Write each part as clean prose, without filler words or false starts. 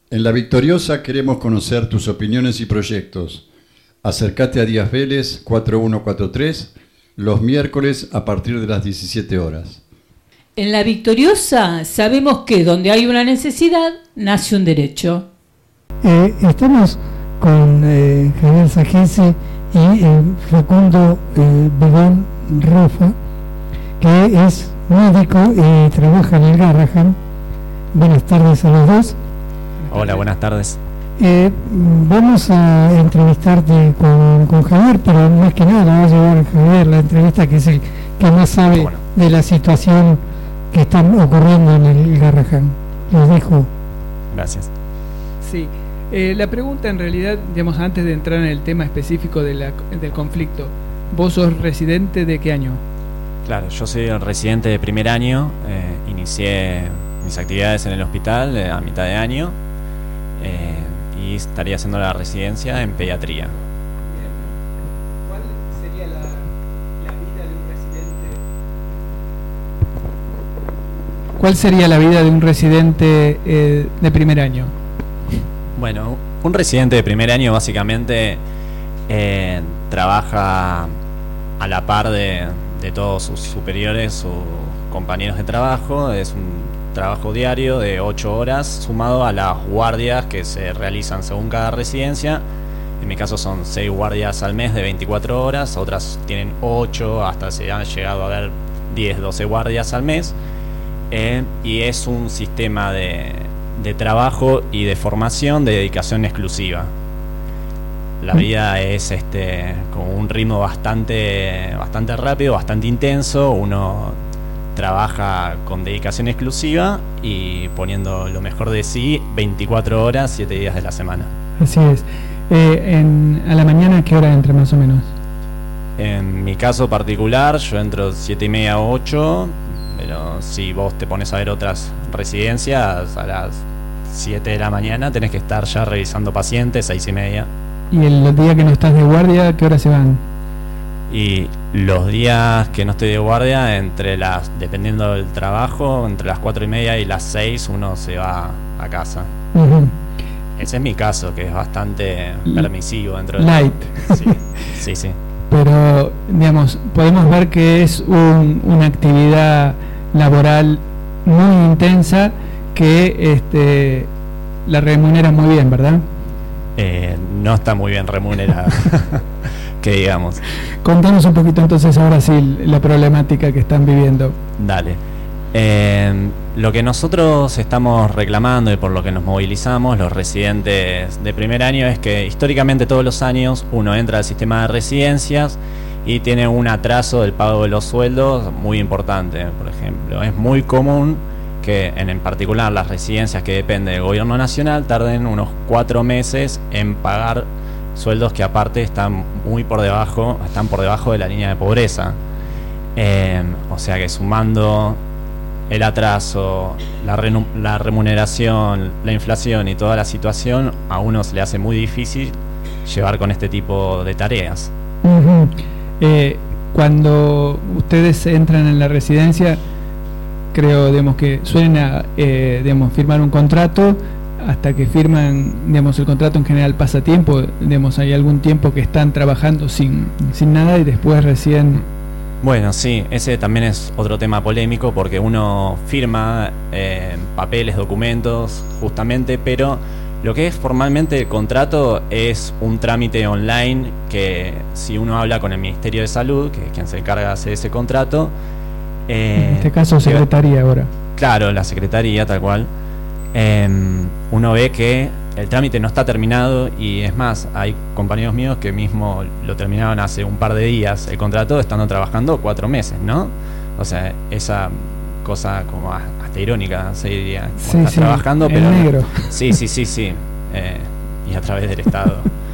En La Victoriosa queremos conocer tus opiniones y proyectos. Acércate a Díaz Vélez 4143 los miércoles a partir de las 17 horas. En La Victoriosa sabemos que donde hay una necesidad, nace un derecho. Estamos con Javier Sajese y Facundo Begón Rofa, que es médico y trabaja en el Garrahan. Buenas tardes a los dos. Hola, buenas tardes. Vamos a entrevistarte con Javier, pero más que nada va a llevar Javier la entrevista, que es el que más sabe de la situación que está ocurriendo en el Garrahan. Los dejo. Gracias. Sí, la pregunta en realidad, digamos, antes de entrar en el tema específico del conflicto, ¿vos sos residente de qué año? Claro, yo soy el residente de primer año, inicié mis actividades en el hospital a mitad de año y estaría haciendo la residencia en pediatría. ¿Cuál sería la vida de un residente? ¿Cuál sería la vida de un residente de primer año? Bueno, un residente de primer año básicamente trabaja a la par de todos sus superiores, sus compañeros de trabajo. Es un trabajo diario de 8 horas sumado a las guardias que se realizan según cada residencia. En mi caso son 6 guardias al mes de 24 horas, otras tienen 8, hasta se han llegado a ver 10, 12 guardias al mes. Y es un sistema de trabajo y de formación de dedicación exclusiva. La vida es con un ritmo bastante rápido, bastante intenso. Uno trabaja con dedicación exclusiva y poniendo lo mejor de sí 24 horas, 7 días de la semana. Así es. A la mañana, ¿qué hora entra más o menos? En mi caso particular, yo entro 7:30 a 8, pero si vos te pones a ver otras residencias, a las 7 de la mañana tenés que estar ya revisando pacientes, 6:30. ¿Y el día que no estás de guardia, qué hora se van? Y los días que no estoy de guardia, dependiendo del trabajo, entre las 4:30 y las 6 uno se va a casa. Uh-huh. Ese es mi caso, que es bastante permisivo dentro light. Sí. Pero, digamos, podemos ver que es una actividad laboral muy intensa que la remunera muy bien, ¿verdad? No está muy bien remunerada, que digamos. Contanos un poquito entonces ahora sí la problemática que están viviendo. Dale. Lo que nosotros estamos reclamando y por lo que nos movilizamos los residentes de primer año es que históricamente todos los años uno entra al sistema de residencias y tiene un atraso del pago de los sueldos muy importante. Por ejemplo, es muy común que en particular las residencias que dependen del gobierno nacional tarden unos 4 meses en pagar sueldos que aparte están por debajo de la línea de pobreza. O sea que sumando el atraso, la remuneración, la inflación y toda la situación, a uno se le hace muy difícil llevar con este tipo de tareas. Uh-huh. Cuando ustedes entran en la residencia, creo, digamos, que suelen firmar un contrato. Hasta que firman, digamos, el contrato en general pasa tiempo, digamos, hay algún tiempo que están trabajando sin nada y después recién... Bueno, sí, ese también es otro tema polémico porque uno firma papeles, documentos, justamente, pero lo que es formalmente el contrato es un trámite online que si uno habla con el Ministerio de Salud, que es quien se encarga de hacer ese contrato... en este caso, Secretaría ahora. Claro, la Secretaría, tal cual. Uno ve que el trámite no está terminado y es más, hay compañeros míos que mismo lo terminaron hace un par de días el contrato estando trabajando 4 meses, ¿no? O sea, esa cosa como hasta irónica se diría. Sí, estás trabajando, pero negro. Sí. Y a través del Estado.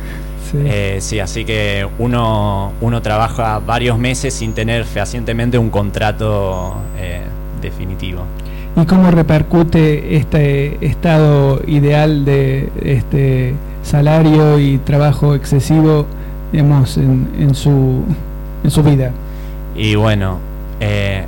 Sí, así que uno trabaja varios meses sin tener fehacientemente un contrato definitivo. ¿Y cómo repercute este estado ideal de salario y trabajo excesivo, digamos, en su vida? Y bueno,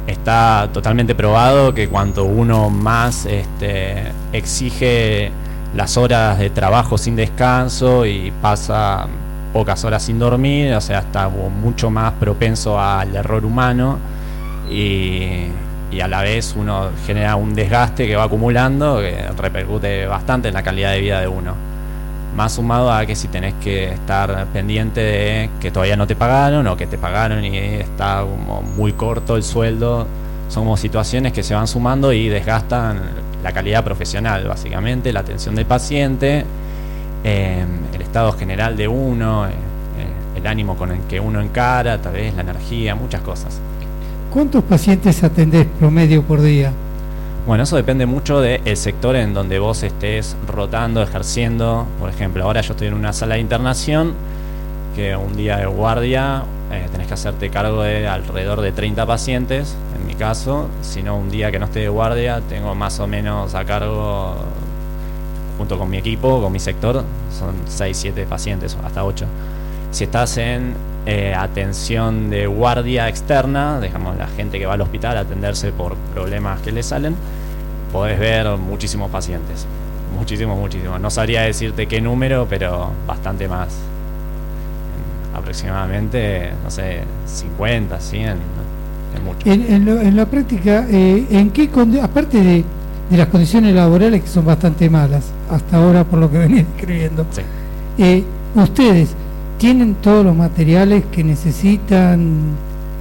está totalmente probado que cuanto uno más exige las horas de trabajo sin descanso y pasa pocas horas sin dormir, o sea, está mucho más propenso al error humano y a la vez uno genera un desgaste que va acumulando que repercute bastante en la calidad de vida de uno. Más sumado a que si tenés que estar pendiente de que todavía no te pagaron o que te pagaron y está como muy corto el sueldo, son como situaciones que se van sumando y desgastan la calidad profesional, básicamente, la atención del paciente, el estado general de uno, el ánimo con el que uno encara, tal vez la energía, muchas cosas. ¿Cuántos pacientes atendés promedio por día? Bueno, eso depende mucho del sector en donde vos estés rotando, ejerciendo. Por ejemplo, ahora yo estoy en una sala de internación que un día de guardia tenés que hacerte cargo de alrededor de 30 pacientes, en mi caso. Si no, un día que no esté de guardia, tengo más o menos a cargo, junto con mi equipo, con mi sector, son 6, 7 pacientes, hasta 8. Si estás en atención de guardia externa, digamos la gente que va al hospital a atenderse por problemas que le salen, podés ver muchísimos pacientes, muchísimos. No sabría decirte qué número, pero bastante más. Aproximadamente, no sé, 50, 100, es mucho. En la práctica, ¿en qué aparte de las condiciones laborales que son bastante malas, hasta ahora por lo que venía escribiendo, sí, ustedes tienen todos los materiales que necesitan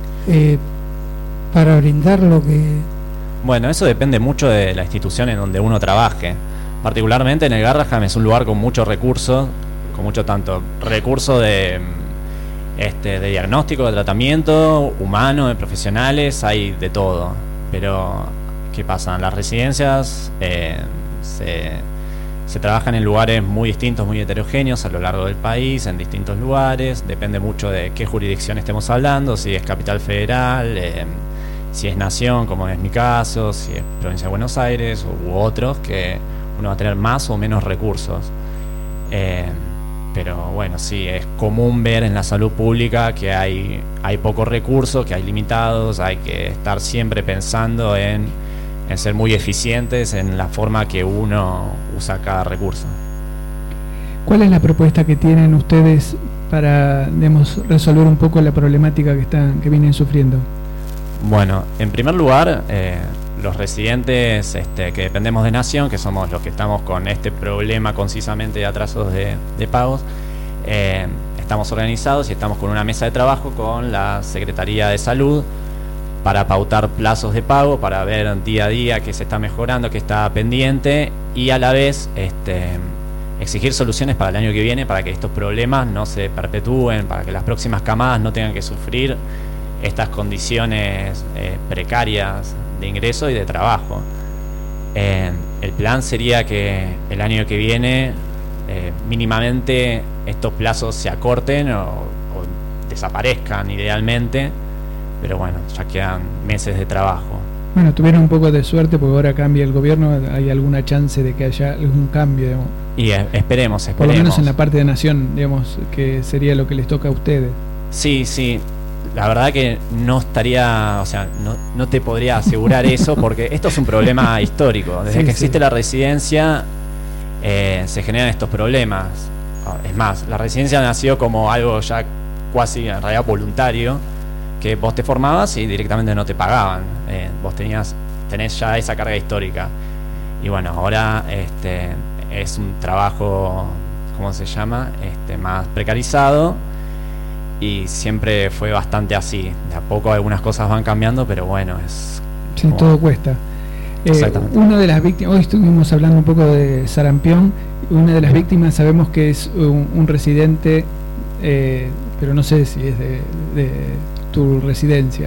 para brindar lo que... Bueno, eso depende mucho de la institución en donde uno trabaje. Particularmente en el Garrahan es un lugar con muchos recursos, con mucho tanto recursos de diagnóstico, de tratamiento, humano, de profesionales, hay de todo. Pero, ¿qué pasa? En las residencias se trabajan en lugares muy distintos, muy heterogéneos a lo largo del país, en distintos lugares. Depende mucho de qué jurisdicción estemos hablando, si es capital federal, si es nación, como es mi caso, si es provincia de Buenos Aires u otros, que uno va a tener más o menos recursos. Pero bueno, sí, es común ver en la salud pública que hay pocos recursos, que hay limitados, hay que estar siempre pensando en ser muy eficientes en la forma que uno usa cada recurso. ¿Cuál es la propuesta que tienen ustedes para, digamos, resolver un poco la problemática que vienen sufriendo? Bueno, en primer lugar, los residentes que dependemos de Nación, que somos los que estamos con este problema concisamente de atrasos de pagos, estamos organizados y estamos con una mesa de trabajo con la Secretaría de Salud para pautar plazos de pago, para ver día a día qué se está mejorando, qué está pendiente y a la vez exigir soluciones para el año que viene para que estos problemas no se perpetúen, para que las próximas camadas no tengan que sufrir estas condiciones precarias de ingreso y de trabajo. El plan sería que el año que viene mínimamente estos plazos se acorten o desaparezcan idealmente, pero bueno, ya quedan meses de trabajo. Bueno, tuvieron un poco de suerte porque ahora cambia el gobierno, ¿hay alguna chance de que haya algún cambio, digamos? Y esperemos. Por lo menos en la parte de Nación, digamos, que sería lo que les toca a ustedes. Sí. La verdad que no estaría, o sea, no te podría asegurar eso porque esto es un problema histórico. Desde que existe la residencia se generan estos problemas. Es más, la residencia nació como algo ya casi en realidad voluntario, que vos te formabas y directamente no te pagaban. Vos tenés ya esa carga histórica. Y bueno, ahora es un trabajo, ¿cómo se llama? Más precarizado. Y siempre fue bastante así. De a poco algunas cosas van cambiando, pero bueno, es... Sí, todo cuesta. Una de las víctimas, hoy estuvimos hablando un poco de sarampión. Una de las víctimas sabemos que es un residente, pero no sé si es de tu residencia.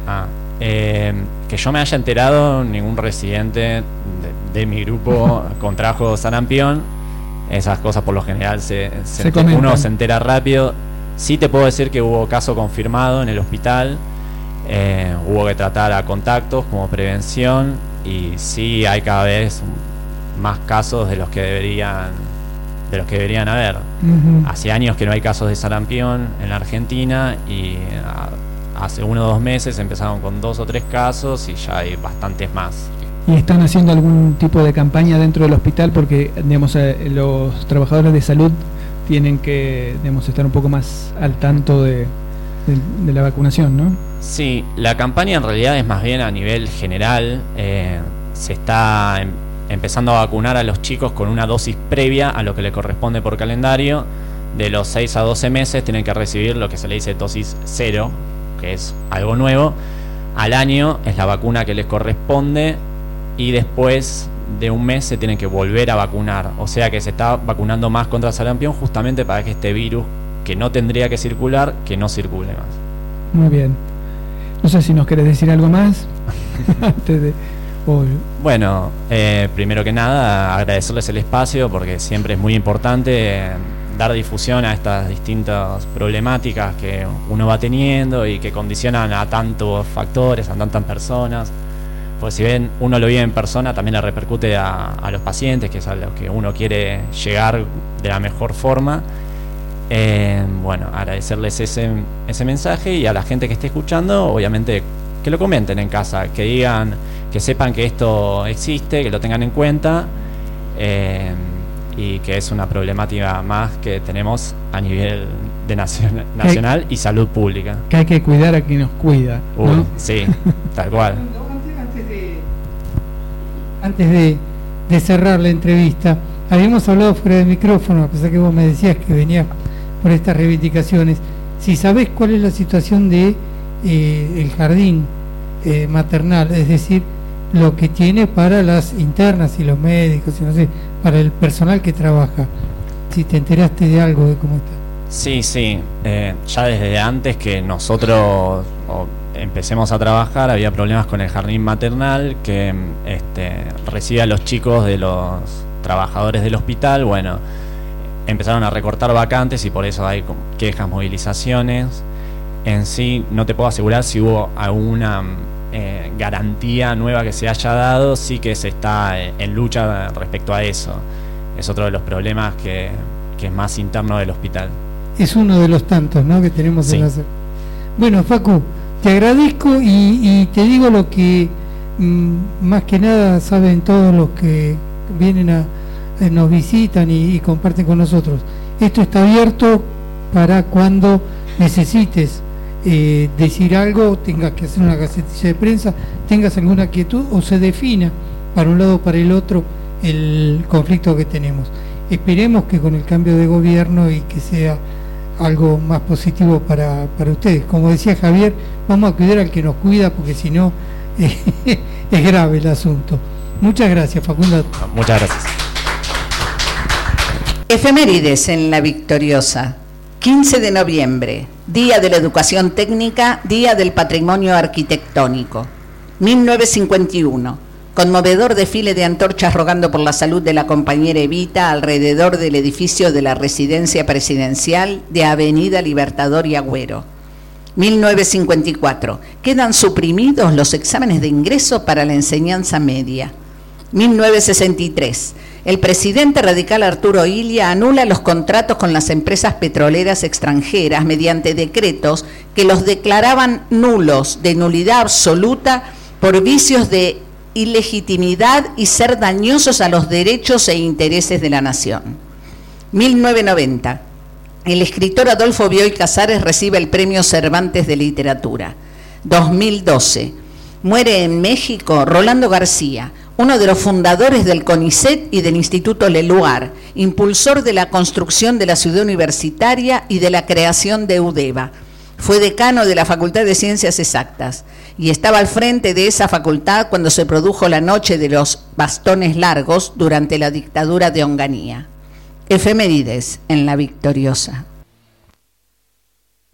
Que yo me haya enterado, ningún residente de mi grupo contrajo sarampión. Esas cosas por lo general uno se entera rápido. Sí te puedo decir que hubo caso confirmado en el hospital, hubo que tratar a contactos como prevención y sí hay cada vez más casos de los que deberían haber. Hace años que no hay casos de sarampión en la Argentina y hace 1 o 2 meses empezaron con 2 o 3 casos y ya hay bastantes más. ¿Y están haciendo algún tipo de campaña dentro del hospital? Porque, digamos, los trabajadores de salud tienen que, digamos, estar un poco más al tanto de la vacunación, ¿no? Sí, la campaña en realidad es más bien a nivel general. Se está empezando a vacunar a los chicos con una dosis previa a lo que le corresponde por calendario. De los 6 a 12 meses tienen que recibir lo que se le dice dosis 0, que es algo nuevo. Al año es la vacuna que les corresponde y después de un mes se tienen que volver a vacunar. O sea que se está vacunando más contra sarampión justamente para que este virus que no tendría que circular, que no circule más. Muy bien. No sé si nos querés decir algo más antes de... Bueno, primero que nada agradecerles el espacio porque siempre es muy importante dar difusión a estas distintas problemáticas que uno va teniendo y que condicionan a tantos factores, a tantas personas. Pues si bien uno lo vive en persona, también le repercute a los pacientes, que es a lo que uno quiere llegar de la mejor forma. Bueno, agradecerles ese mensaje y a la gente que esté escuchando, obviamente que lo comenten en casa, que digan, que sepan que esto existe, que lo tengan en cuenta y que es una problemática más que tenemos a nivel de nacional y salud pública. Que hay que cuidar a quien nos cuida, ¿no? Sí, tal cual. Antes de cerrar la entrevista, habíamos hablado fuera de micrófono, a pesar que vos me decías que venías por estas reivindicaciones. Si sabés cuál es la situación de el jardín maternal, es decir, lo que tiene para las internas y los médicos, y no sé, para el personal que trabaja, si te enteraste de algo de cómo está. Sí, ya desde antes que nosotros empecemos a trabajar había problemas con el jardín maternal que recibe a los chicos de los trabajadores del hospital. Bueno, empezaron a recortar vacantes y por eso hay quejas, movilizaciones. En sí no te puedo asegurar si hubo alguna garantía nueva que se haya dado. Sí que se está en lucha respecto a eso. Es otro de los problemas que es más interno del hospital. Es uno de los tantos, ¿no?, que tenemos en hacer. Bueno, Facu, te agradezco y te digo lo que más que nada saben todos los que vienen nos visitan y comparten con nosotros. Esto está abierto para cuando necesites decir algo, tengas que hacer una gacetilla de prensa, tengas alguna quietud o se defina para un lado o para el otro el conflicto que tenemos. Esperemos que con el cambio de gobierno y que sea algo más positivo para ustedes. Como decía Javier, vamos a cuidar al que nos cuida porque si no es grave el asunto. Muchas gracias, Facundo. Muchas gracias. Efemérides en La Victoriosa. 15 de noviembre, Día de la Educación Técnica, Día del Patrimonio Arquitectónico. 1951, conmovedor desfile de antorchas rogando por la salud de la compañera Evita alrededor del edificio de la Residencia Presidencial de Avenida Libertador y Agüero. 1954, quedan suprimidos los exámenes de ingreso para la enseñanza media. 1963, el presidente radical Arturo Illia anula los contratos con las empresas petroleras extranjeras mediante decretos que los declaraban nulos, de nulidad absoluta, por vicios de ilegitimidad y ser dañosos a los derechos e intereses de la nación. 1990, el escritor Adolfo Bioy Casares recibe el Premio Cervantes de Literatura. 2012, muere en México Rolando García, uno de los fundadores del CONICET y del Instituto Leluar, impulsor de la construcción de la ciudad universitaria y de la creación de UDEVA. Fue decano de la Facultad de Ciencias Exactas y estaba al frente de esa facultad cuando se produjo la Noche de los Bastones Largos durante la dictadura de Onganía. Efemérides en La Victoriosa.